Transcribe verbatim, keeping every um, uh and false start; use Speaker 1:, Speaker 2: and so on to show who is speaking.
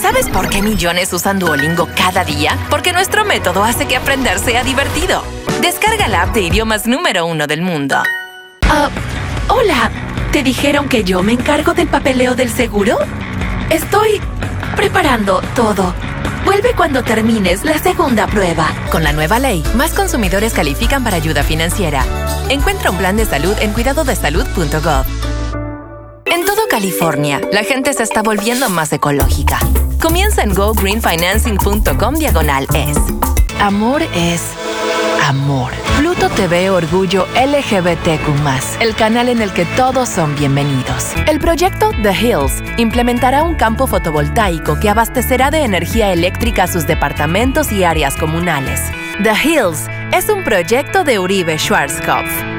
Speaker 1: ¿Sabes por qué millones usan Duolingo cada día? Porque nuestro método hace que aprender sea divertido. Descarga la app de idiomas número uno del mundo.
Speaker 2: Ah, hola. ¿Te dijeron que yo me encargo del papeleo del seguro? Estoy preparando todo. Vuelve cuando termines la segunda prueba.
Speaker 1: Con la nueva ley, más consumidores califican para ayuda financiera. Encuentra un plan de salud en cuidado de salud punto gov. En todo California, la gente se está volviendo más ecológica. Comienza en go green financing punto com diagonal es. Amor es amor. Pluto T V Orgullo L G B T Q más, el canal en el que todos son bienvenidos. El proyecto The Hills implementará un campo fotovoltaico que abastecerá de energía eléctrica a sus departamentos y áreas comunales. The Hills es un proyecto de Uribe Schwarzkopf.